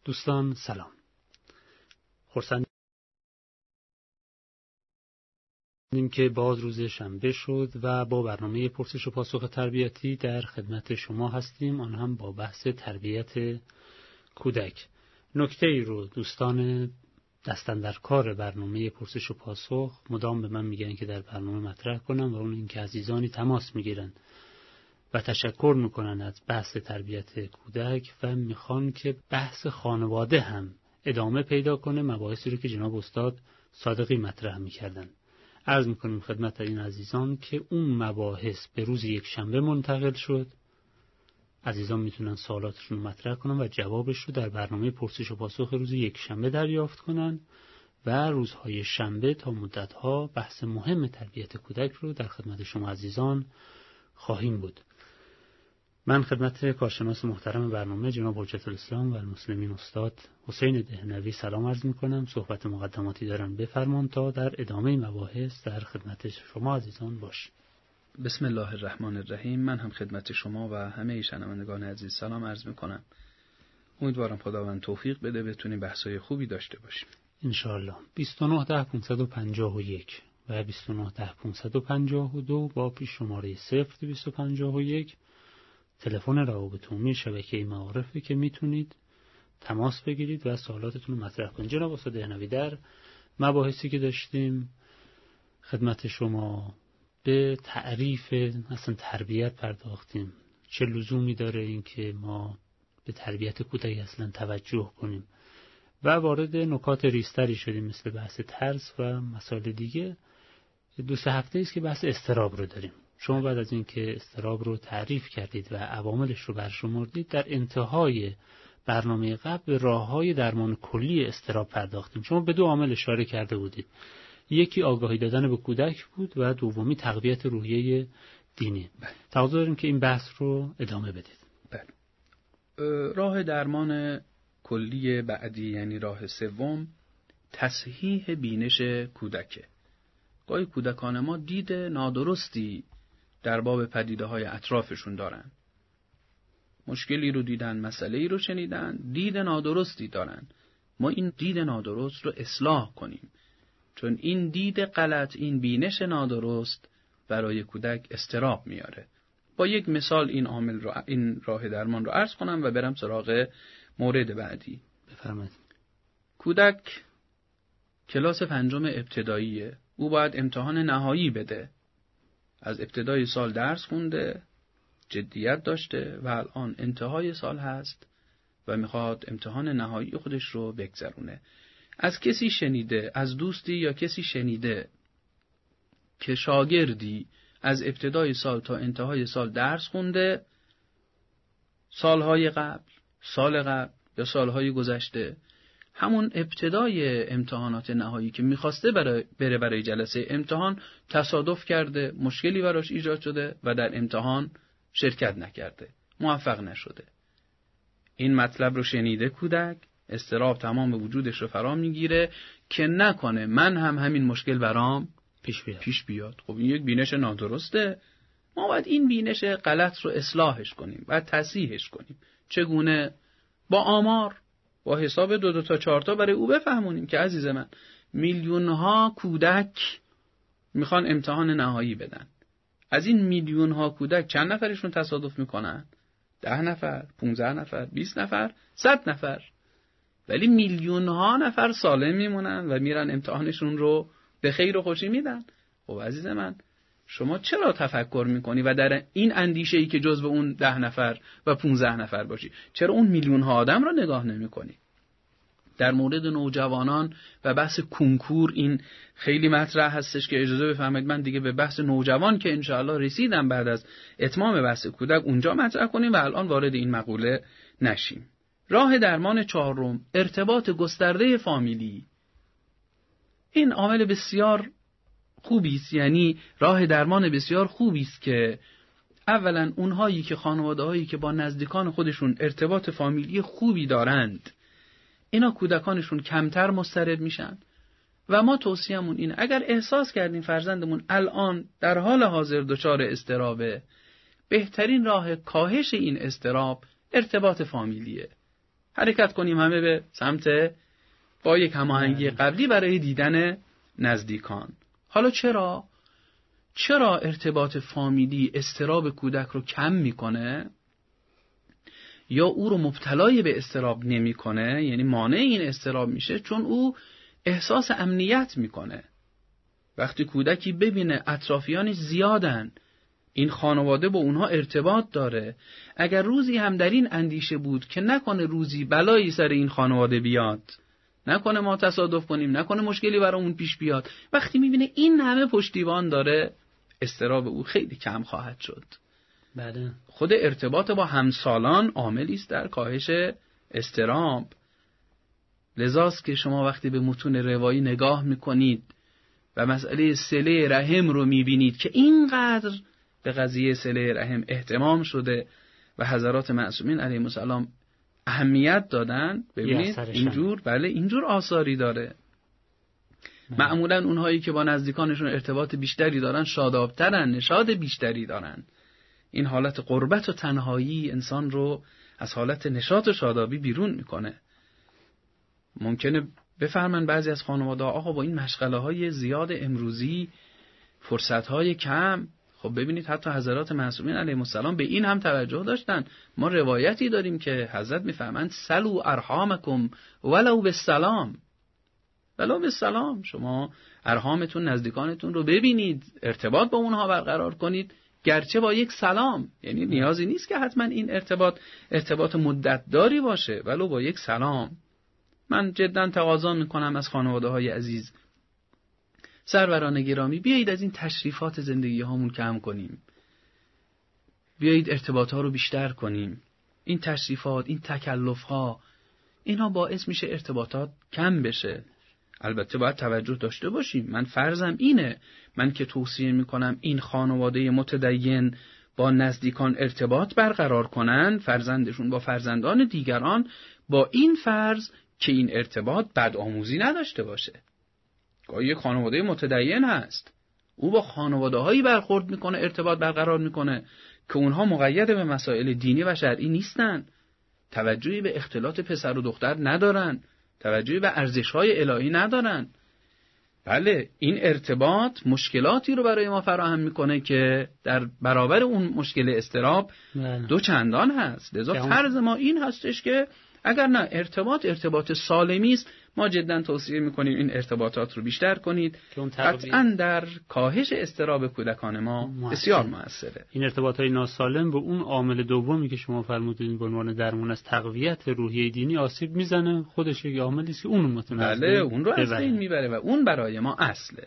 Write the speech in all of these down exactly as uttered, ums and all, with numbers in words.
دوستان سلام. خرسندیم که باز روز شنبه شد و با برنامه پرسش و پاسخ تربیتی در خدمت شما هستیم، آن هم با بحث تربیت کودک. نکته ای رو دوستان دستن در کار برنامه پرسش و پاسخ مدام به من میگن که در برنامه مطرح کنم و اون این که عزیزانی تماس میگیرن و تشکر میکنن از بحث تربیت کودک و میخوان که بحث خانواده هم ادامه پیدا کنه، مباحثی رو که جناب استاد صادقی مطرح میکردن. عرض میکنیم خدمت این عزیزان که اون مباحث به روز یک شنبه منتقل شد. عزیزان میتونن سوالاتشون رو مطرح کنن و جوابش رو در برنامه پرسش و پاسخ روز یک شنبه دریافت کنن و روزهای شنبه تا مدتها بحث مهم تربیت کودک رو در خدمت شما عزیزان خواهیم بود. من خدمت کارشناس محترم برنامه جناب حجت الاسلام و المسلمین استاد حسین دهنوی سلام عرض میکنم. صحبت مقدماتی دارم، بفرمان تا در ادامه مباحث در خدمت شما عزیزان باشیم. بسم الله الرحمن الرحیم. من هم خدمت شما و همه شنوندگان عزیز سلام عرض میکنم. امیدوارم خداوند توفیق بده بتونیم بحثای خوبی داشته باشیم ان شاء الله. بیست و نه ده پانصد و پنجاه و یک و بیست و نه ده پانصد و پنجاه و دو با پیش شماره صفر دویست و پنجاه و یک تلفن روابط عمومی شبکه معارفه که میتونید تماس بگیرید و سوالاتتون رو مطرح کنید. جناب استاد دهنوی، در مباحثی که داشتیم خدمت شما به تعریف اصلا تربیت پرداختیم. چه لزومی داره این که ما به تربیت کودک اصلا توجه کنیم و وارد نکات ریزتری شدیم مثل بحث ترس و مسائل دیگه. دو سه هفته است که بحث اضطراب رو داریم. شما بعد از اینکه اضطراب رو تعریف کردید و عواملش رو برشمردید، در انتهای برنامه قبل به راه‌های درمان کلی اضطراب پرداختیم. شما به دو عامل اشاره کرده بودید. یکی آگاهی دادن به کودک بود و دومی تقویت روحیه دینی. تقاضا داریم که این بحث رو ادامه بدید. بله. راه درمان کلی بعدی، یعنی راه سوم، تصحیح بینش کودکه. گاهی کودکان ما دید نادرستی در باب پدیده‌های اطرافشون دارن. مشکلی رو دیدن، مسئله‌ای رو شنیدن، دید نادرستی دارن. ما این دید نادرست رو اصلاح کنیم، چون این دید غلط، این بینش نادرست برای کودک اضطراب میاره. با یک مثال این عامل رو، این راه درمان رو عرض کنم و برم سراغ مورد بعدی. بفرمایید. کودک کلاس پنجم ابتداییه. او باید امتحان نهایی بده. از ابتدای سال درس خونده، جدیت داشته و الان انتهای سال هست و میخواد امتحان نهایی خودش رو بگذرونه. از کسی شنیده، از دوستی یا کسی شنیده که شاگردی از ابتدای سال تا انتهای سال درس خونده، سالهای قبل، سال قبل یا سالهای گذشته، همون ابتدای امتحانات نهایی که میخواسته برای بره برای جلسه امتحان تصادف کرده، مشکلی براش ایجاد شده و در امتحان شرکت نکرده، موفق نشده. این مطلب رو شنیده کودک، اضطراب تمام وجودش رو فرا میگیره که نکنه من هم همین مشکل برام پیش بیاد. پیش بیاد. خب این یک بینش نادرسته. ما باید این بینش غلط رو اصلاحش کنیم و تصحیحش کنیم. چگونه؟ با آمار، با حساب دو دو تا چهار تا برای او بفهمونیم که عزیز من، میلیون ها کودک میخوان امتحان نهایی بدن. از این میلیون ها کودک چند نفرشون تصادف میکنن؟ ده نفر، پونزده نفر، بیست نفر، صد نفر. ولی میلیون ها نفر سالم میمونن و میرن امتحانشون رو به خیر و خوشی میدن. خب عزیز من، شما چرا تفکر میکنی و در این اندیشه‌ای که جزو اون ده نفر و پونزده نفر باشی، چرا اون میلیون ها آدم رو نگاه نمیکنی؟ در مورد نوجوانان و بحث کنکور این خیلی مطرح هستش که اجازه بفرمایید من دیگه به بحث نوجوان که انشاءالله رسیدم بعد از اتمام بحث کودک اونجا مطرح کنیم و الان وارد این مقوله نشیم. راه درمان چهارم، ارتباط گسترده فامیلی. این عامل بسیار خوبی است، یعنی راه درمان بسیار خوبی است که اولا اونهایی که خانواده‌هایی که با نزدیکان خودشون ارتباط فامیلی خوبی دارند، اینا کودکانشون کمتر مضطرب میشن. و ما توصیه‌مون اینه اگر احساس کردیم فرزندمون الان در حال حاضر دچار اضطرابه، بهترین راه کاهش این اضطراب ارتباط فامیلیه. حرکت کنیم همه به سمت با یک هماهنگی قبلی برای دیدن نزدیکان. حالا چرا؟ چرا ارتباط فامیلی اضطراب کودک رو کم میکنه یا او رو مبتلای به اضطراب نمیکنه، یعنی مانع این اضطراب میشه؟ چون او احساس امنیت میکنه. وقتی کودکی ببینه اطرافیانش زیادن، این خانواده با اونها ارتباط داره، اگر روزی هم در این اندیشه بود که نکنه روزی بلایی سر این خانواده بیاد، نکنه ما تصادف کنیم، نکنه مشکلی برامون پیش بیاد، وقتی میبینه این همه پشتیبان داره، اضطراب او خیلی کم خواهد شد. بله. خود ارتباط با همسالان عاملی است در کاهش اضطراب. لذاست که شما وقتی به متون روایی نگاه میکنید و مسئله صله رحم رو میبینید که اینقدر به قضیه صله رحم اهتمام شده و حضرات معصومین علیهم السلام اهمیت دادن، ببینید اینجور بله اینجور آثاری داره. معمولا اونهایی که با نزدیکانشون ارتباط بیشتری دارن شادابترن، نشاط بیشتری دارن. این حالت غربت و تنهایی انسان رو از حالت نشاط و شادابی بیرون میکنه. ممکنه بفرمن بعضی از خانواده آقا با این مشغله های زیاد امروزی، فرصت های کم، خب ببینید حتی حضرات معصومین علیهم السلام به این هم توجه داشتن. ما روایتی داریم که حضرت میفرمایند سلوا ارحامکم ولو بالسلام، ولو بالسلام، شما ارحامتون نزدیکانتون رو ببینید، ارتباط با اونها برقرار کنید، گرچه با یک سلام. یعنی نیازی نیست که حتما این ارتباط ارتباط مدت داری باشه، ولو با یک سلام. من جدا تقاضا میکنم از خانواده های عزیز، سروران گرامی، بیایید از این تشریفات زندگی هامون کم کنیم، بیایید ارتباط ها رو بیشتر کنیم. این تشریفات، این تکلف ها، اینها باعث میشه ارتباطات کم بشه. البته باید توجه داشته باشیم. من فرضم اینه، من که توصیه میکنم این خانواده متدین با نزدیکان ارتباط برقرار کنن، فرزندشون با فرزندان دیگران، با این فرض که این ارتباط بدآموزی نداشته باشه. گاهی یک خانواده متدین هست، او با خانواده هایی برخورد میکنه، ارتباط برقرار میکنه که اونها مقید به مسائل دینی و شرعی نیستن، توجهی به اختلاط پسر و دختر ندارن، توجهی به ارزش‌های الهی ندارن. بله، این ارتباط مشکلاتی رو برای ما فراهم میکنه که در برابر اون مشکل اضطراب دو چندان هست. لذا فرض ما این هستش که اگر نه ارتباط ارتباط سالمی است، ما جدا توصیه میکنیم این ارتباطات رو بیشتر کنید. قطعا در کاهش اضطراب کودکان ما محسن. بسیار موثره. این ارتباطات ناسالم به اون عامل دومی که شما فرمودین به عنوان درمان از تقویت روحیه دینی آسیب میزنه، خودش یک عاملی است که اون متناسب بله اون رو از بین میبره و اون برای ما اصله.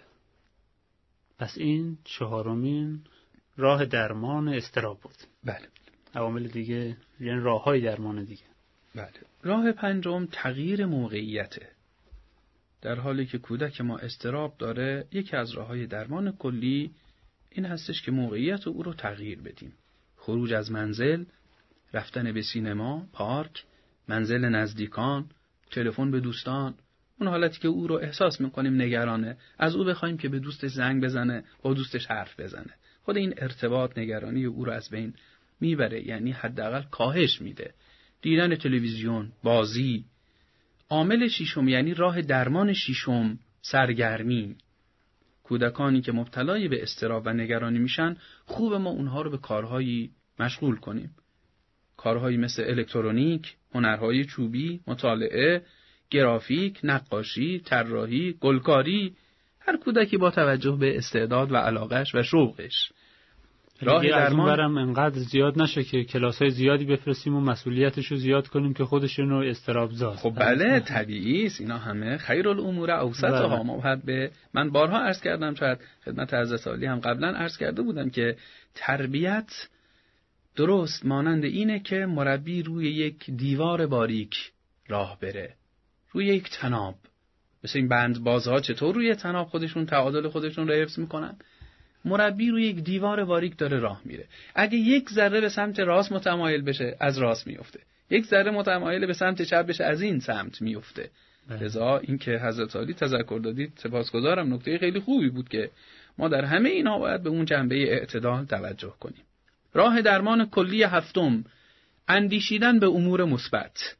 پس این چهارمین راه درمان اضطراب بود. بله. عوامل دیگه یعنی راههای درمان دیگه. بله. راه پنجم تغییر موقعیته. در حالی که کودک ما اضطراب داره، یکی از راههای درمان کلی این هستش که موقعیت او رو تغییر بدیم. خروج از منزل، رفتن به سینما، پارک، منزل نزدیکان، تلفن به دوستان، اون حالتی که او رو احساس میکنیم نگرانه، از او بخوایم که به دوستش زنگ بزنه، با دوستش حرف بزنه. خود این ارتباط نگرانی او رو از بین میبره، یعنی حداقل کاهش میده. دیدن تلویزیون، بازی. عامل ششم یعنی راه درمان ششم، سرگرمی. کودکانی که مبتلای به اضطراب و نگرانی میشن، خوب ما اونها رو به کارهایی مشغول کنیم. کارهایی مثل الکترونیک، هنرهای چوبی، مطالعه، گرافیک، نقاشی، طراحی، گلکاری. هر کودکی با توجه به استعداد و علاقش و شوقش. راه درمان برام انقدر زیاد نشه که کلاسای زیادی بفرستیم و مسئولیتشو زیاد کنیم که خودشون رو اضطراب زاد. خب بله طبیعی است، اینا همه خیر الامور اوسطها. ما به من بارها عرض کردم، شاید خدمت حضرت عالی هم قبلا عرض کرده بودم که تربیت درست مانند اینه که مربی روی یک دیوار باریک راه بره، روی یک طناب. مثل این بند بازها چطور روی طناب خودشون تعادل خودشون رو حفظ میکنن، مربی روی یک دیوار باریک داره راه میره. اگه یک ذره به سمت راست متمایل بشه، از راست میفته. یک ذره متمایل به سمت چپ بشه، از این سمت میفته. لذا این که حضرت عالی تذکر دادید سپاسگزارم، نکته خیلی خوبی بود که ما در همه اینا باید به اون جنبه اعتدال توجه کنیم. راه درمان کلی هفتم، اندیشیدن به امور مثبت.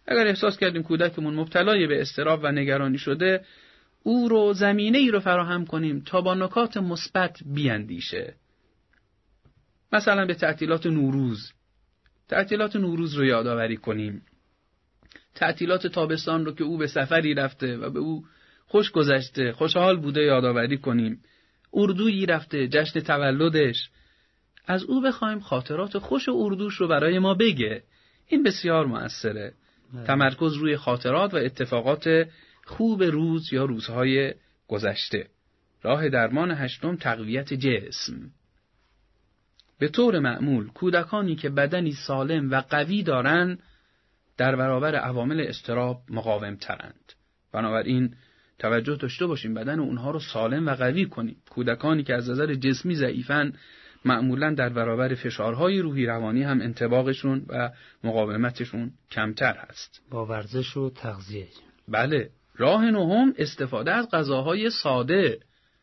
اگر احساس کردیم کودکمون مبتلای به اضطراب و نگرانی شده، او رو زمینه ای رو فراهم کنیم تا با نکات مثبت بیاندیشه. مثلا به تعطیلات نوروز، تعطیلات نوروز رو یادآوری کنیم. تعطیلات تابستان رو که او به سفری رفته و به او خوش گذشته، خوشحال بوده یادآوری کنیم. اردویی رفته، جشن تولدش، از او بخوایم خاطرات خوش اردوش رو برای ما بگه. این بسیار مؤثره. تمرکز روی خاطرات و اتفاقات خوب روز یا روزهای گذشته. راه درمان هشتم، تقویت جسم. به طور معمول کودکانی که بدنی سالم و قوی دارند در برابر عوامل اضطراب مقاوم ترند. بنابراین توجه داشته باشیم بدن اونها رو سالم و قوی کنیم. کودکانی که از نظر جسمی ضعیفن معمولاً در برابر فشارهای روحی روانی هم انطباقشون و مقاومتشون کمتر هست. با ورزش و تغذیه. بله. راه نهم، استفاده از غذاهای ساده.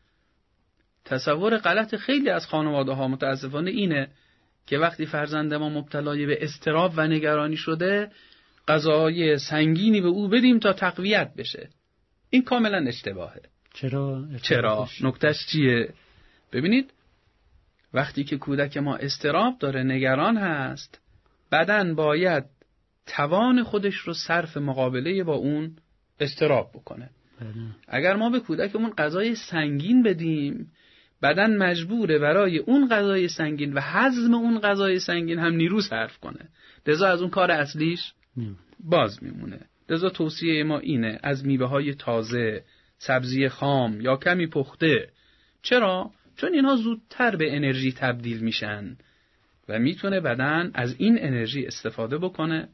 تصور غلط خیلی از خانواده‌ها متاسفانه اینه که وقتی فرزند ما مبتلای به اضطراب و نگرانی شده، غذاهای سنگینی به او بدیم تا تقویت بشه. این کاملا اشتباهه. چرا؟ چرا؟ نکتهش چیه؟ ببینید، وقتی که کودک ما اضطراب داره، نگران هست، بدن باید توان خودش رو صرف مقابله با اون اضطراب بکنه. بله. اگر ما به کودکمون غذای سنگین بدیم، بدن مجبوره برای اون غذای سنگین و هضم اون غذای سنگین هم نیرو صرف کنه. لذا از اون کار اصلیش میم. باز میمونه. لذا توصیه ما اینه از میوه‌های تازه، سبزی خام یا کمی پخته. چرا؟ چون اینها زودتر به انرژی تبدیل میشن و میتونه بدن از این انرژی استفاده بکنه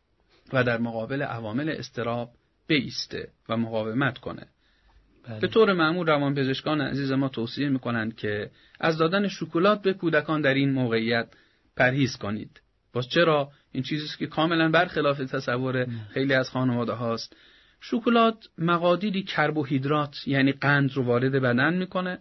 و در مقابل عوامل اضطراب بایسته و مقاومت کنه. بله. به طور معمول روانپزشکان عزیز ما توصیه میکنند که از دادن شکلات به کودکان در این موقعیت پرهیز کنید. باز چرا؟ این چیزیست که کاملا برخلاف تصور خیلی از خانواده هاست. شکلات مقادیری کربوهیدرات یعنی قند رو وارد بدن میکنه.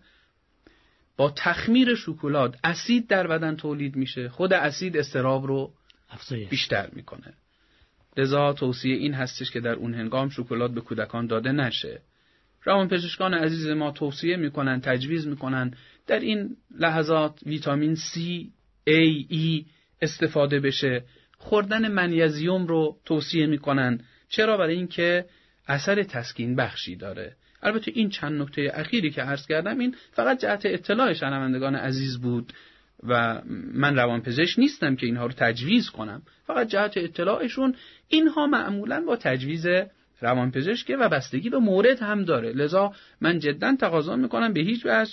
با تخمیر شکلات اسید در بدن تولید میشه. خود اسید اضطراب رو افزایش بیشتر میکنه. لذا توصیه این هستش که در اون هنگام شکلات به کودکان داده نشه. روانپزشکان عزیز ما توصیه میکنن، تجویز میکنن در این لحظات ویتامین C، A، E استفاده بشه. خوردن منیزیم رو توصیه میکنن. چرا؟ برای اینکه اثر تسکین بخشی داره. البته این چند نکته اخیری که عرض کردم این فقط جهت اطلاع شنوندگان عزیز بود و من روانپزشک نیستم که اینها رو تجویز کنم. فقط جهت اطلاعشون، اینها معمولاً با تجویز روانپزشک و بستگی به مورد هم داره. لذا من جداً تقاضا میکنم به هیچ وجه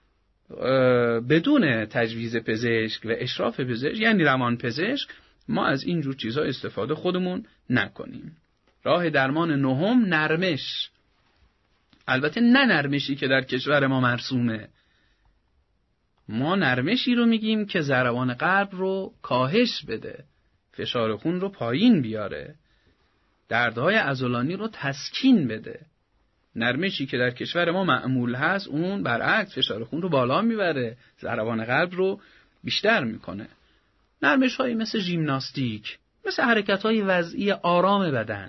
بدون تجویز پزشک و اشراف پزشک یعنی روانپزشک ما از این جور چیزها استفاده خودمون نکنیم. راه درمان نهم، نرمش. البته نه نرمشی که در کشور ما مرسومه. ما نرمشی رو میگیم که ضربان قلب رو کاهش بده، فشار خون رو پایین بیاره، دردهای عضلانی رو تسکین بده. نرمشی که در کشور ما معمول هست اون برعکس فشار خون رو بالا میبره، ضربان قلب رو بیشتر میکنه. نرمش هایی مثل ژیمناستیک، مثل حرکت های وضعی آرام بدن.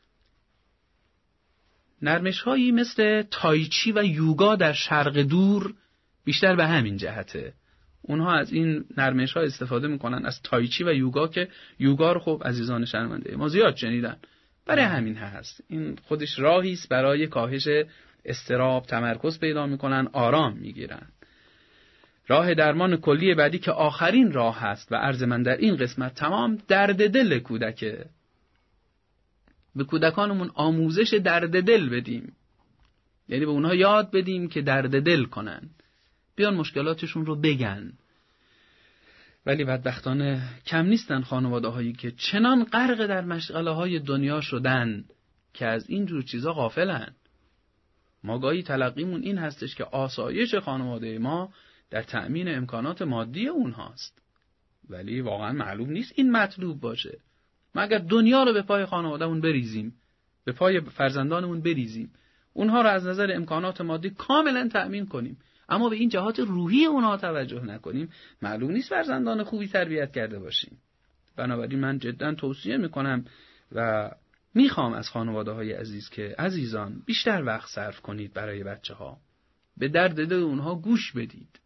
نرمش هایی مثل تایچی و یوگا در شرق دور بیشتر به همین جهته. اونها از این نرمش ها استفاده میکنن، از تایچی و یوگا، که یوگا رو خب عزیزان شنونده ما زیاد شنیدن. برای همین هست. این خودش راهی است برای کاهش اضطراب، تمرکز پیدا میکنن، آرام میگیرن. راه درمان کلی بعدی که آخرین راه هست و عرض من در این قسمت تمام، درد دل کودکه. به کودکانمون آموزش درد دل بدیم. یعنی به اونها یاد بدیم که درد دل کنن. بیان مشکلاتشون رو بگن. ولی بدبختانه کم نیستن خانواده هایی که چنان غرق در مشغله های دنیا شدن که از این جور چیزا غافلن. ما گاهی تلقیمون این هستش که آسایش خانواده ما در تأمین امکانات مادی اونهاست. ولی واقعا معلوم نیست این مطلوب باشه. ما اگر دنیا رو به پای خانوادهمون بریزیم، به پای فرزندانمون بریزیم، اونها رو از نظر امکانات مادی کاملا تأمین کنیم، اما به این جهات روحی اونها توجه نکنیم، معلوم نیست فرزندان خوبی تربیت کرده باشیم. بنابراین من جدا توصیه میکنم و میخوام از خانواده های عزیز که عزیزان بیشتر وقت صرف کنید برای بچه ها، به درد دل اونها گوش بدید.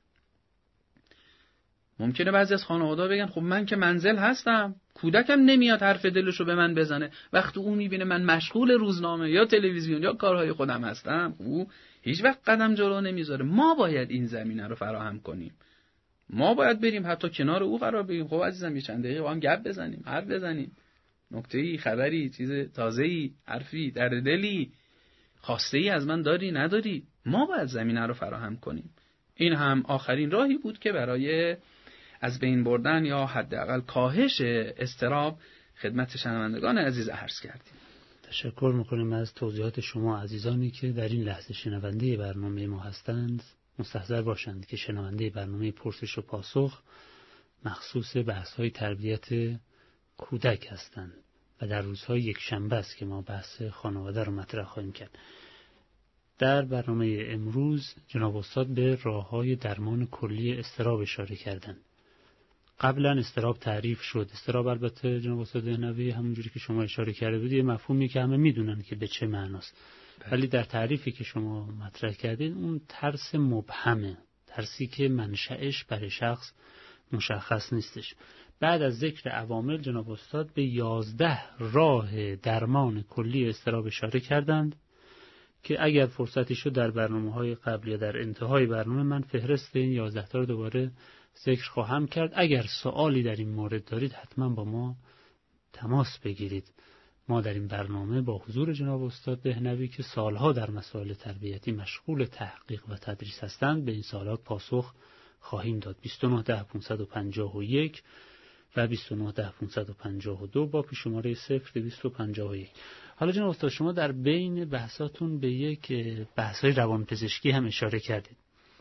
ممکنه بعضی از خانواده بگن خب من که منزل هستم، کودکم نمیاد حرف دلشو به من بزنه. وقتی اون میبینه من مشغول روزنامه یا تلویزیون یا کارهای خودم هستم، او هیچ وقت قدم جلو نمیذاره. ما باید این زمینه رو فراهم کنیم. ما باید بریم حتی کنار او قرار بگیریم، خب عزیزم یه چند دقیقه با هم گپ بزنیم، حرف بزنیم، نکته‌ای، خبری، چیز تازه‌ای، حرفی، درد دلی، خواسته‌ای از من داری نداری. ما باید زمینه رو فراهم کنیم. این هم آخرین راهی بود که برای از بین بردن یا حداقل کاهش اضطراب خدمت شنوندگان عزیز عرض کردیم. تشکر میکنیم از توضیحات شما. عزیزانی که در این لحظه شنونده برنامه ما هستند مستحضر باشند که شنونده برنامه پرسش و پاسخ مخصوص بحث‌های تربیت کودک هستند و در روزهای یک شنبه است که ما بحث خانواده رو مطرح خواهیم کرد. در برنامه امروز جناب استاد به راه‌های درمان کلی اضطراب اشاره کردند. قبلا اضطراب تعریف شد. اضطراب البته جناب استاد دهنوی همونجوری که شما اشاره کرده بودید یه مفهومی که همه میدونن که به چه معناست، ولی در تعریفی که شما مطرح کردید اون ترس مبهمه، ترسی که منشأش برای شخص مشخص نیستش. بعد از ذکر عوامل جناب استاد به یازده راه درمان کلی اضطراب اشاره کردند که اگر فرصتی شد در برنامه‌های قبل یا در انتهای برنامه من فهرست این یازده تا رو دوباره ذکر خواهم کرد. اگر سوالی در این مورد دارید حتما با ما تماس بگیرید. ما در این برنامه با حضور جناب استاد دهنوی که سالها در مسائل تربیتی مشغول تحقیق و تدریس هستند به این سوالات پاسخ خواهیم داد. بیست و نه ده پانصد و پنجاه و یک و بیست و نه ده پانصد و پنجاه و دو با پیش شماره صفر دویست و پنجاه و یک. حالا جناب استاد شما در بین بحثاتون به یک بحث‌های روانپزشکی هم اشاره کردید.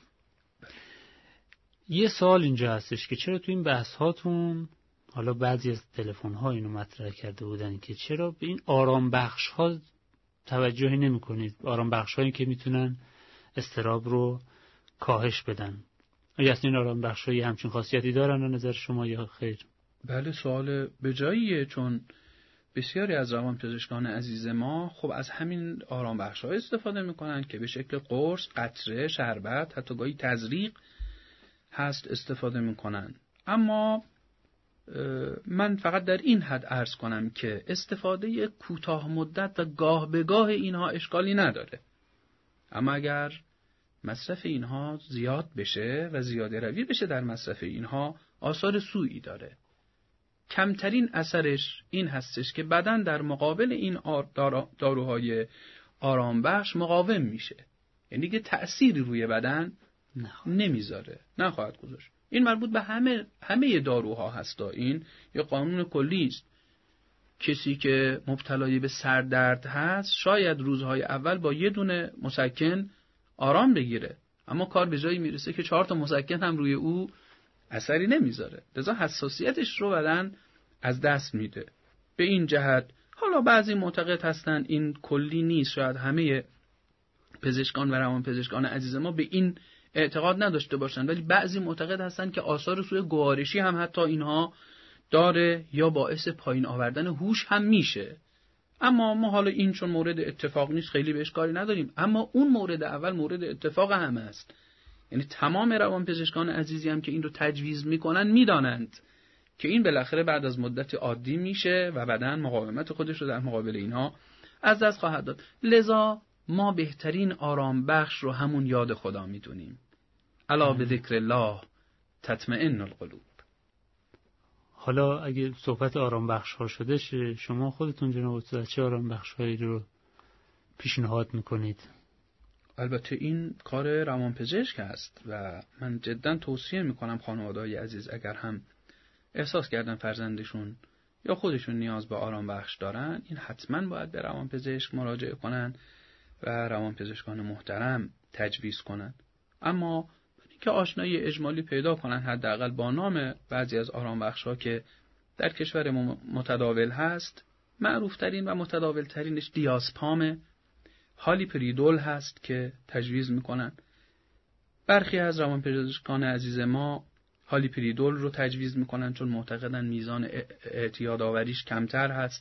یه سوال اینجا هستش که چرا تو این بحث‌هاتون، حالا بعضی از تلفن‌ها اینو مطرح کرده بودن که چرا به این آرام بخش‌ها توجهی نمی‌کنید، آرام بخش‌هایی که میتونن اضطراب رو کاهش بدن. آیا اصلا این آرام بخش‌ها همچین خاصیتی دارن از نظر شما یا خیر؟ بله سوال به جاییه، چون بسیاری از روانپزشکان عزیز ما خب از همین آرام بخش‌ها استفاده می‌کنن که به شکل قرص، قطره، شربت، حتی گاهی تزریق هست استفاده می‌کنن. اما من فقط در این حد عرض کنم که استفاده کوتاه مدت و گاه به گاه اینها اشکالی نداره، اما اگر مصرف اینها زیاد بشه و زیاده روی بشه در مصرف اینها آثار سوئی داره. کمترین اثرش این هستش که بدن در مقابل این داروهای آرام بخش مقاوم میشه، یعنی که تأثیری روی بدن نمیذاره، نخواهد گذاشت. این مربوط به همه همه داروها هستا. این یه قانون کلی است. کسی که مبتلای به سردرد هست شاید روزهای اول با یه دونه مسکن آرام بگیره، اما کار به جایی میرسه که چهار تا مسکن هم روی او اثری نمیذاره، لذا حساسیتش رو بدن از دست میده. به این جهت حالا بعضی معتقد هستن این کلی نیست، شاید همه پزشکان و روانپزشکان عزیز ما به این اعتقاد نداشته باشن، ولی بعضی معتقد هستن که آثار سوء گوارشی هم حتی اینها داره یا باعث پایین آوردن هوش هم میشه. اما ما حالا این چون مورد اتفاق نیست خیلی بهش کاری نداریم، اما اون مورد اول مورد اتفاق هم است. یعنی تمام روانپزشکان عزیزی هم که این رو تجویز میکنن میدانند که این بالاخره بعد از مدت عادی میشه و بدن مقاومت خودش رو در مقابل اینها از دست خواهد داد. لذا ما بهترین آرام بخش رو همون یاد خدا میدونیم. الا به ذکر الله تطمئن القلوب. حالا اگه صحبت آرام بخش ها شده، شما خودتون جناب استاد چه آرام بخش هایی رو پیشنهاد میکنید؟ البته این کار روانپزشک است و من جدا توصیه میکنم خانواده‌های عزیز اگر هم احساس کردن فرزندشون یا خودشون نیاز به آرام بخش دارن، این حتما باید به روانپزشک مراجعه کنن و روانپزشکان محترم تجویز کنن. اما که آشنایی اجمالی پیدا کنن حداقل با نام بعضی از آرام بخش‌ها که در کشور متداول هست، معروف ترین و متداول ترینش دیازپام، هالیپریدول هست که تجویز میکنن. برخی از روانپزشکان عزیز ما هالیپریدول رو تجویز میکنن چون معتقدن میزان اعتیاد آوریش کمتر هست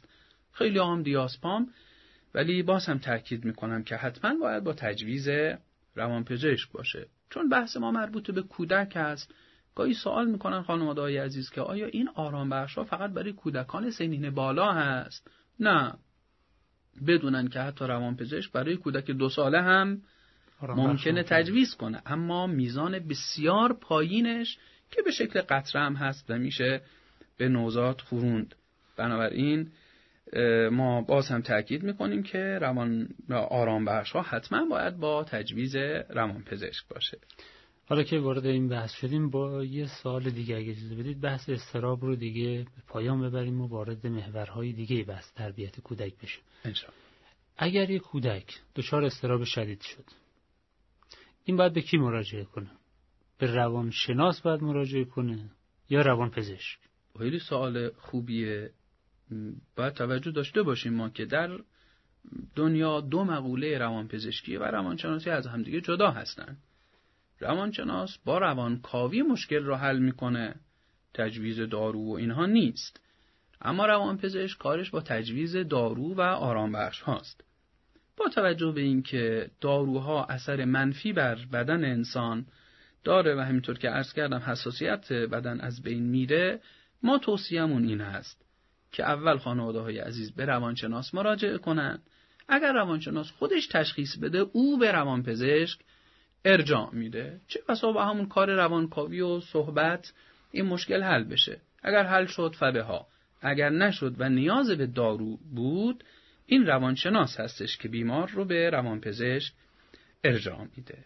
خیلی هم دیاسپام، ولی باز هم تاکید میکنم که حتما باید با تجویز روانپزشک باشه، چون بحث ما مربوط به کودک است. گاهی سوال میکنن خانواده‌های عزیز که آیا این آرام بخش‌ها فقط برای کودکان سنین بالا هست؟ نه، بدونن که حتی روانپزشک برای کودک دو ساله هم ممکنه تجویز کنه، اما میزان بسیار پایینش که به شکل قطره هم هست و میشه به نوزاد خوروند. بنابراین ما باز هم تاکید میکنیم که روان آرام بخش‌ها حتما باید با تجویز روانپزشک باشه. حالا که وارد این بحث شدیم، با یه سوال دیگه اگه اجازه بدید بحث اضطراب رو دیگه به پایان ببریم و وارد محورهای دیگه بحث تربیت کودک بشیم. انشاءالله. اگر یه کودک دچار اضطراب شدید شد، این باید به کی مراجعه کنه؟ به روانشناس باید مراجعه کنه یا روانپزشک؟ خیلی سوال خوبیه. باید توجه داشته باشیم ما که در دنیا دو مقوله روانپزشکی و روانشناسی از همدیگه جدا هستن. روانشناس با روانکاوی مشکل رو حل میکنه، تجویز دارو و اینها نیست. اما روانپزشک کارش با تجویز دارو و آرام بخش هاست. با توجه به اینکه داروها اثر منفی بر بدن انسان داره و همینطور که عرض کردم حساسیت بدن از بین میره، ما توصیه‌مون این هست که اول خانواده‌های عزیز به روانشناس مراجعه کنن. اگر روانشناس خودش تشخیص بده، او به روانپزشک ارجاع میده. چه بسا با همون کار روانکاوی و صحبت این مشکل حل بشه. اگر حل شد فبها، اگر نشد و نیاز به دارو بود، این روانشناس هستش که بیمار رو به روانپزشک ارجاع میده.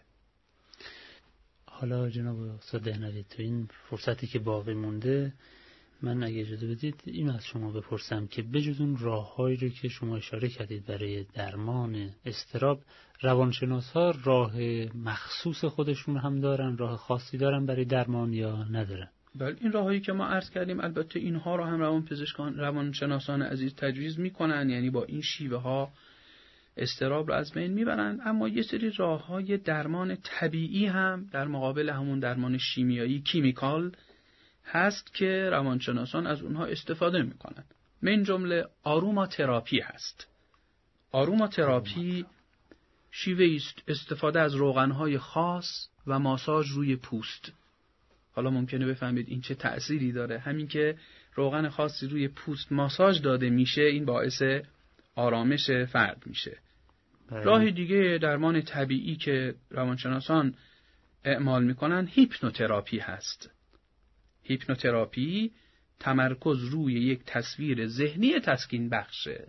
حالا جناب استاد دهنوی، تو این فرصتی که باقی مونده، من اگه اجازه بدید این از شما بپرسم که بجز اون راه‌هایی رو که شما اشاره کردید برای درمان اضطراب، روانشناس‌ها راه مخصوص خودشون هم دارن، راه خاصی دارن برای درمان یا ندارن؟ بله، این راهایی که ما عرض کردیم البته اینها رو هم روانپزشکان روانشناسان عزیز تجویز میکنن، یعنی با این شیوه ها اضطراب رو از بین میبرن. اما یه سری راه‌های درمان طبیعی هم در مقابل همون درمان شیمیایی کیمیکال هست که روانشناسان از اونها استفاده میکنن. من جمله آروما تراپی هست. آروما تراپی شیوه است استفاده از روغنهای خاص و ماساژ روی پوست. حالا ممکنه بفهمید این چه تأثیری داره. همین که روغن خاصی روی پوست ماساژ داده میشه، این باعث آرامش فرد میشه. راه دیگه درمان طبیعی که روانشناسان اعمال میکنن هیپنوتراپی هست. هیپنوتراپی تمرکز روی یک تصویر ذهنی تسکین بخشه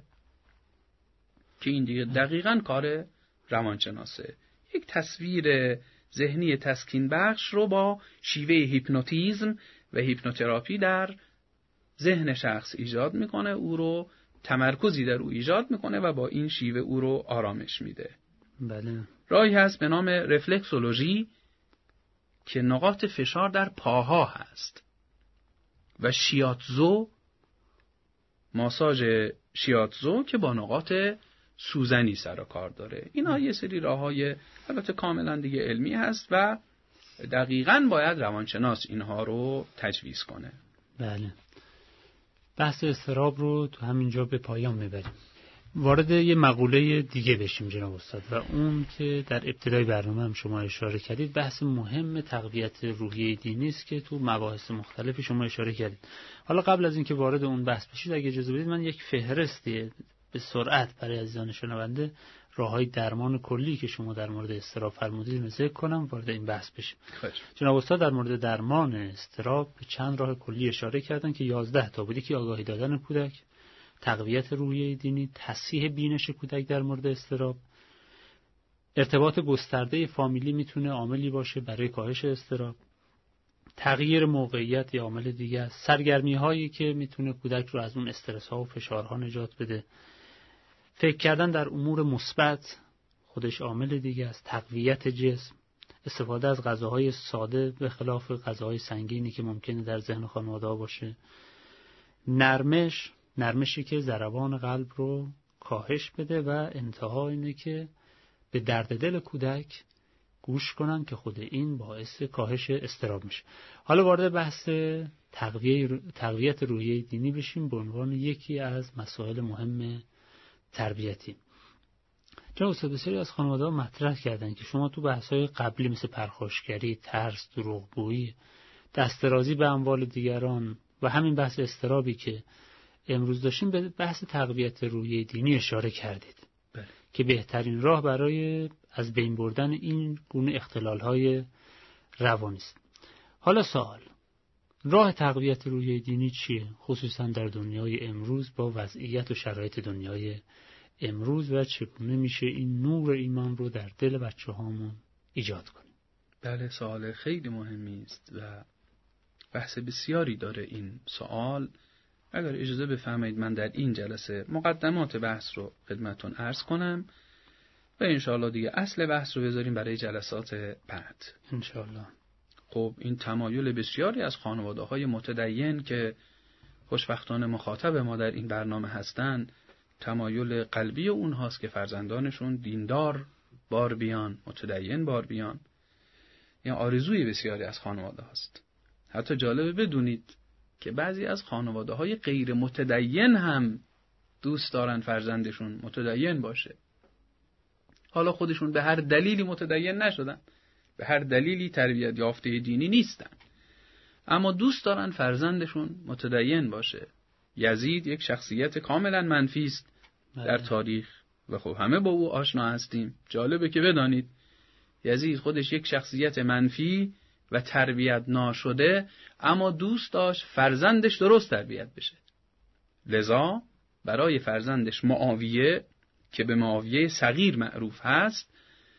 که این دیگه دقیقاً کار روانشناسه. یک تصویر ذهنی تسکین بخش رو با شیوه هیپنوتیزم و هیپنوتراپی در ذهن شخص ایجاد میکنه، او رو تمرکزی در او ایجاد میکنه و با این شیوه او رو آرامش میده. بله. راهی هست به نام رفلکسولوژی که نقاط فشار در پاها هست و شیاتزو، ماساژ شیاتزو که با نقاط سوزنی سر و کار داره. اینا یه سری راههای البته کاملا دیگه علمی هست و دقیقاً باید روانشناس اینها رو تجویز کنه. بله. بحث اضطراب رو تو همینجا به پایان میبریم. وارد یه مقوله دیگه بشیم جناب استاد، و اون که در ابتدای برنامه هم شما اشاره کردید، بحث مهم تقویت روحیه دینی است که تو مباحث مختلفی شما اشاره کردید. حالا قبل از اینکه وارد اون بحث بشید، اگه اجازه بدید من یک فهرستی به سرعت برای عزیزان شنونده راههای درمان کلی که شما در مورد اضطراب فرمودید ذکر کنم، وارد این بحث بشیم. جناب استاد در مورد درمان اضطراب به چند راه کلی اشاره کردن که یازده تا بود. که آگاهی دادن کودک، تقویت روحیه دینی، تصحیح بینش کودک در مورد اضطراب، ارتباط گسترده فامیلی میتونه عاملی باشه برای کاهش اضطراب، تغییر موقعیت یا عامل دیگه است، سرگرمی هایی که میتونه کودک رو از اون استرس ها و فشارها نجات بده، فکر کردن در امور مثبت خودش عامل دیگه است، تقویت جسم، استفاده از غذاهای ساده به خلاف غذاهای سنگینی که ممکنه در ذهن خانواده باشه، نرمش نرمشی که ضربان قلب رو کاهش بده و انتها اینه که به درد دل کودک گوش کنن که خود این باعث کاهش اضطراب میشه. حالا وارد بحث تقویه تقویت روحیه دینی بشیم به عنوان یکی از مسائل مهم تربیتی. جناب استاد بسیاری از خانواده‌ها مطرح کردن که شما تو بحث‌های قبلی مثل پرخاشگری، ترس، دروغگویی، دسترازی به اموال دیگران و همین بحث اضطرابی که امروز داشتیم به بحث تقویت روحیه دینی اشاره کردید. بله. که بهترین راه برای از بین بردن این گونه اختلال‌های روانی است. حالا سوال، راه تقویت روحیه دینی چیه؟ خصوصا در دنیای امروز با وضعیت و شرایط دنیای امروز و چگونه میشه این نور ایمان رو در دل بچه‌هامون ایجاد کنیم؟ بله، سوال خیلی مهمی است و بحث بسیاری داره این سوال. اگر اجازه بفرمایید من در این جلسه مقدمات بحث رو خدمتتون عرض کنم و انشاءالله دیگه اصل بحث رو بذاریم برای جلسات بعد انشاءالله. خب این تمایل بسیاری از خانواده‌های متدین که خوشبختانه مخاطب ما در این برنامه هستند، تمایل قلبی اونهاست که فرزندانشون دیندار بار بیان، متدین بار بیان. این آرزوی بسیاری از خانواده هاست. حتی جالبه بدونید که بعضی از خانواده‌های غیر متدین هم دوست دارن فرزندشون متدین باشه. حالا خودشون به هر دلیلی متدین نشدن، به هر دلیلی تربیت یافته دینی نیستن، اما دوست دارن فرزندشون متدین باشه. یزید یک شخصیت کاملا منفی است در تاریخ و خب همه با او آشنا هستیم. جالبه که بدانید یزید خودش یک شخصیت منفی و تربیت ناشده، اما دوست داشت فرزندش درست تربیت بشه. لذا برای فرزندش معاویه که به معاویه صغیر معروف هست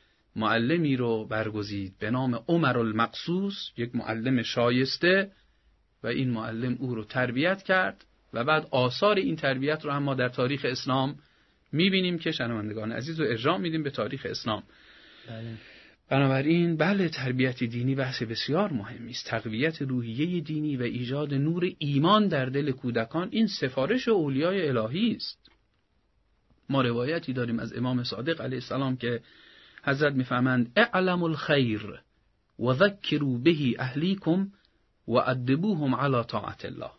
معلمی رو برگزید به نام عمر المقصوص، یک معلم شایسته، و این معلم او رو تربیت کرد و بعد آثار این تربیت رو هم ما در تاریخ اسلام میبینیم که شنوندگان عزیز رو ارجاع میدیم به تاریخ اسلام. بله. بنابراین بله، تربیت دینی بحث بسیار مهمی است. تقویت روحیه دینی و ایجاد نور ایمان در دل کودکان این سفارش اولیای الهی است. ما روایتی داریم از امام صادق علیه السلام که حضرت میفهمند اعلموا الخیر و ذکروا به اهلیکم و ادبوهم علی طاعت الله.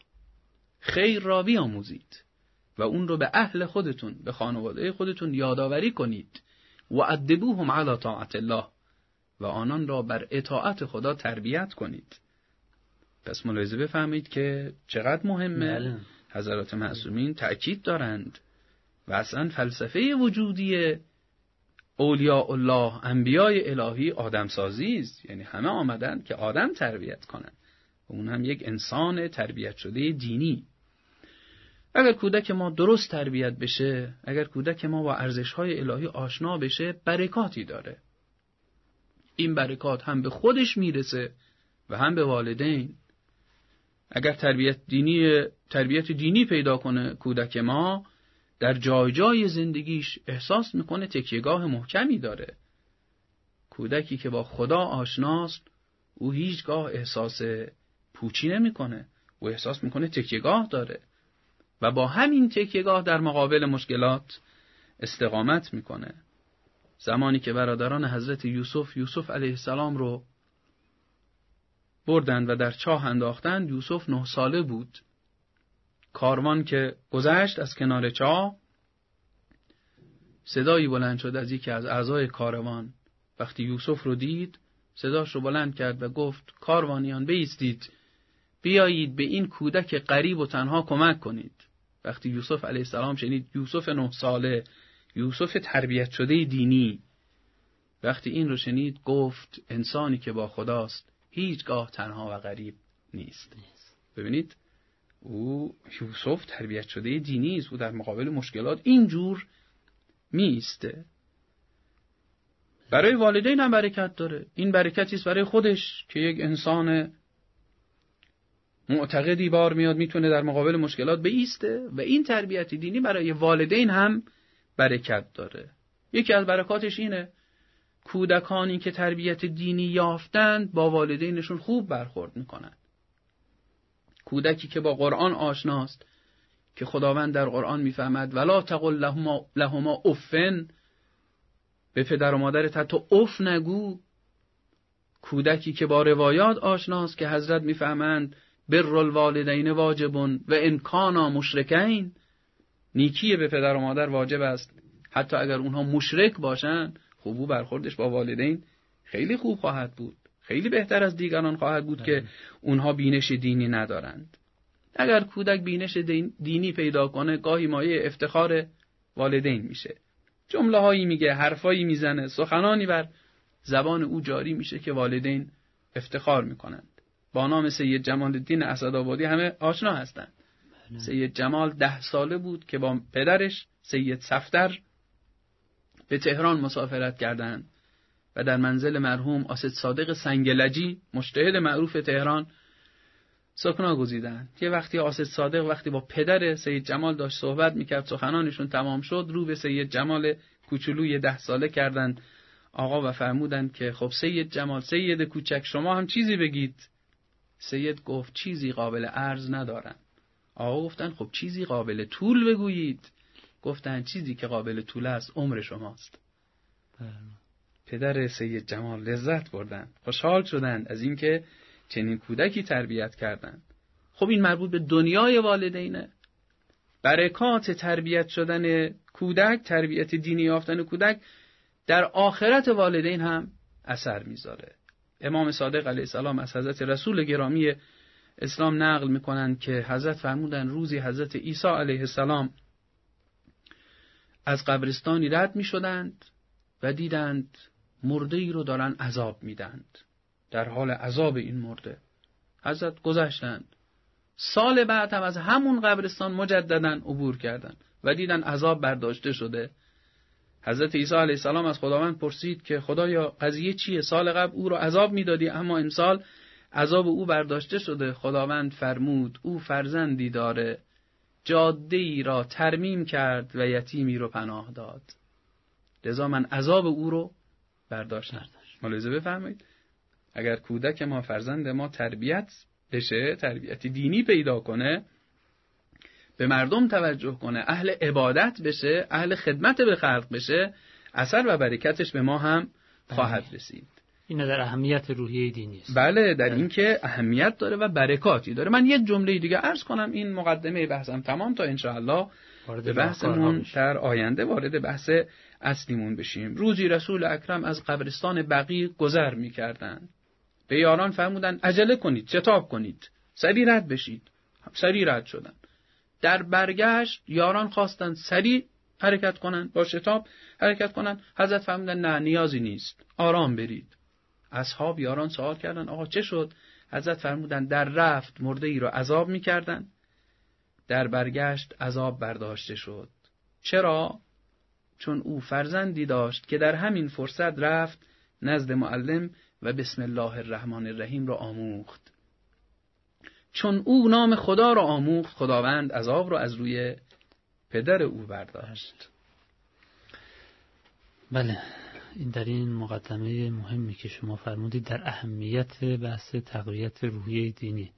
خیر را بیاموزید و اون رو به اهل خودتون، به خانواده خودتون یادآوری کنید. و ادبوهم علی طاعت الله، و آنان را بر اطاعت خدا تربیت کنید. پس ملاحظه بفهمید که چقدر مهمه. بله. حضرات معصومین تأکید دارند و اصلا فلسفه وجودی اولیاء الله، انبیای الهی، آدمسازی است. یعنی همه آمدن که آدم تربیت کنن، اون هم یک انسان تربیت شده دینی. اگر کودک ما درست تربیت بشه، اگر کودک ما با ارزش‌های الهی آشنا بشه، برکاتی داره. این برکات هم به خودش میرسه و هم به والدین. اگر تربیت دینی تربیت دینی پیدا کنه کودک ما، در جای جای زندگیش احساس میکنه تکیهگاه محکمی داره. کودکی که با خدا آشناست، او هیچگاه احساس پوچی نمیکنه، او احساس میکنه تکیهگاه داره و با همین تکیهگاه در مقابل مشکلات استقامت میکنه. زمانی که برادران حضرت یوسف یوسف علیه السلام رو بردند و در چاه انداختند، یوسف نه ساله بود. کاروان که گذشت از کنار چاه، صدایی بلند شد از یکی از اعضای کاروان. وقتی یوسف رو دید، صداش رو بلند کرد و گفت کاروانیان بایستید، بیایید به این کودک غریب و تنها کمک کنید. وقتی یوسف علیه السلام شنید، یوسف نه ساله، یوسف تربیت شده دینی، وقتی این رو شنید گفت انسانی که با خداست هیچگاه تنها و غریب نیست. ببینید او یوسف تربیت شده دینی است، او در مقابل مشکلات اینجور میسته. برای والدین هم برکت داره. این برکتی است برای خودش که یک انسان معتقدی بار میاد میتونه در مقابل مشکلات بایسته، و این تربیت دینی برای والدین هم برکت داره. یکی از برکاتش اینه کودکانی که تربیت دینی یافتند با والدینشون خوب برخورد میکنن. کودکی که با قرآن آشناست که خداوند در قرآن میفهمد ولا تقل لهما, لهما افن، به پدر و مادرت حتی اف نگو، کودکی که با روایات آشناست که حضرت میفهمند بر الوالدین واجبون و ان کانا مشرکین، نیکی به پدر و مادر واجب است حتی اگر اونها مشرک باشن. خوب برخوردش با والدین خیلی خوب خواهد بود، خیلی بهتر از دیگران خواهد بود که اونها بینش دینی ندارند. اگر کودک بینش دینی پیدا کنه گاهی مایه افتخار والدین میشه، جمله هایی میگه، حرفایی میزنه، سخنانی بر زبان او جاری میشه که والدین افتخار میکنند. با نام سید جمال الدین اسدآبادی همه آشنا هستند. سید جمال ده ساله بود که با پدرش سید صفدر به تهران مسافرت کردند و در منزل مرحوم آسد صادق سنگلجی مجتهد معروف تهران سکنا گزیدند. یه وقتی آسد صادق وقتی با پدر سید جمال داشت صحبت میکرد، سخنانشون تمام شد، رو به سید جمال کوچولوی ده ساله کردند آقا و فرمودند که خب سید جمال، سید کوچک، شما هم چیزی بگید. سید گفت چیزی قابل عرض ندارم. آقا گفتن خب چیزی قابل طول بگویید. گفتن چیزی که قابل طول است عمر شماست. پدر سید جمال لذت بردند، خوشحال شدند از اینکه چنین کودکی تربیت کردند. خب این مربوط به دنیای والدینه. برکات تربیت شدن کودک، تربیت دینی یافتن کودک در آخرت والدین هم اثر میذاره. امام صادق علیه السلام از حضرت رسول گرامی اسلام نقل میکنند که حضرت فرمودن روزی حضرت عیسی علیه السلام از قبرستانی رد میشدند و دیدند مرده ای رو دارن عذاب میدند، در حال عذاب این مرده. حضرت گذشتند، سال بعد هم از همون قبرستان مجدداً عبور کردند و دیدن عذاب برداشته شده. حضرت عیسی علیه السلام از خداوند پرسید که خدایا قضیه چیه؟ سال قبل او رو عذاب میدادی اما امسال عذاب او برداشته شده. خداوند فرمود او فرزندی داره، جاده ای را ترمیم کرد و یتیمی رو پناه داد، لذا من عذاب او رو برداشتم. ملاحظه بفرمایید، اگر کودک ما، فرزند ما تربیت بشه، تربیت دینی پیدا کنه، به مردم توجه کنه، اهل عبادت بشه، اهل خدمت به خلق بشه، اثر و برکتش به ما هم خواهد رسید. این در اهمیت روحیه دینی است. بله، در این که اهمیت داره و برکاتی داره. من یک جمله دیگه عرض کنم، این مقدمه بحثم تمام تا انشاءالله به بحثمون در آینده وارد بحث اصلیمون بشیم. روزی رسول اکرم از قبرستان بقیع گذر می‌کردند. به یاران فرمودند عجله کنید، شتاب کنید، سریع رد بشید. سریع رد شدند. در برگشت یاران خواستند سریع حرکت کنند، با شتاب حرکت کنند. حضرت فرمودند نه، نیازی نیست، آرام برید. اصحاب یاران سوال کردند آقا چه شد؟ حضرت فرمودند در رفت مرده ای را عذاب می‌کردند، در برگشت عذاب برداشته شد. چرا؟ چون او فرزندی داشت که در همین فرصت رفت نزد معلم و بسم الله الرحمن الرحیم را آموخت. چون او نام خدا را آموخت، خداوند عذاب را از روی پدر او برداشت. بله، این در این مقدمه مهمی که شما فرمودید در اهمیت بحث تقویت روحیه دینی.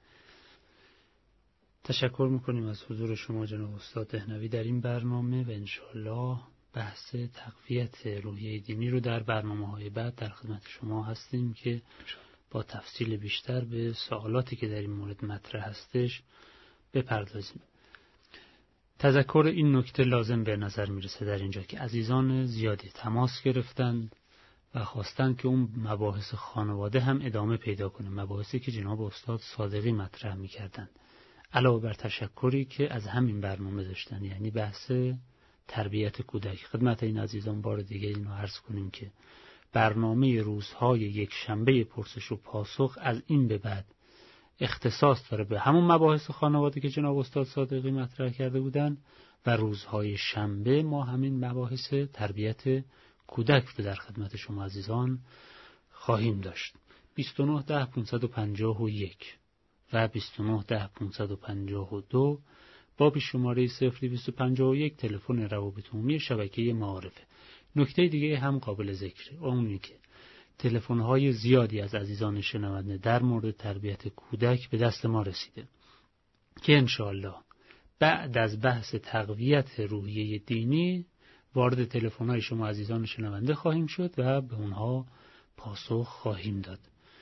تشکر میکنیم از حضور شما جناب استاد دهنوی در این برنامه و انشاءالله بحث تقویت روحیه دینی رو در برنامه‌های بعد در خدمت شما هستیم که با تفصیل بیشتر به سوالاتی که در این مورد مطرح هستش بپردازیم. تذکر این نکته لازم به نظر میرسه در اینجا که عزیزان زیادی تماس گرفتند و خواستند که اون مباحث خانواده هم ادامه پیدا کنه، مباحثی که جناب استاد صادقی مطرح میکردند، علاوه بر تشکری که از همین برنامه داشتن، یعنی بحث تربیت کودک. خدمت این عزیزان بار دیگه اینو عرض کنیم که برنامه روزهای یک شنبه پرسش و پاسخ از این به بعد اختصاص داره به همون مباحث خانواده که جناب استاد صادقی مطرح کرده بودن و روزهای شنبه ما همین مباحث تربیت کودک رو در خدمت شما عزیزان خواهیم داشت. بیست و نه ده پانصد و پنجاه و یک و بیست و نه ده پانصد و پنجاه و دو با بی شماره صفر دویست و پنجاه و یک تلفن روابط عمومی شبکه معارفه. نکته دیگه هم قابل ذکره، اونی که تلفن‌های زیادی از عزیزان شنونده در مورد تربیت کودک به دست ما رسیده که انشاءالله بعد از بحث تقویت روحیه دینی وارد تلفن‌های شما عزیزان شنونده خواهیم شد و به اونها پاسخ خواهیم داد.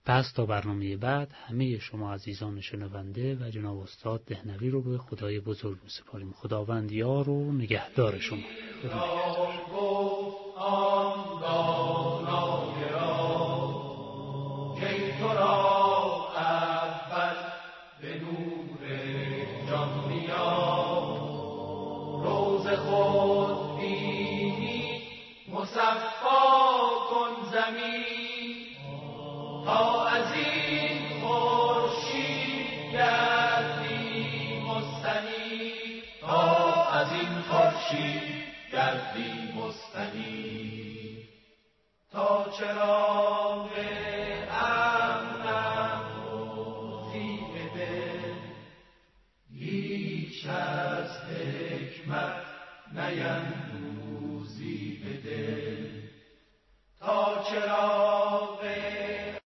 پس تا برنامه بعد همه شما عزیزان شنونده و جناب استاد دهنوی رو به خدای بزرگ می‌سپاریم. خداوند یار و نگهدار شما. خود بینی مصفا کن زمین تا از این خورشید گردی مستنیر تا از این خورشید گردی مستنیر تا چراغ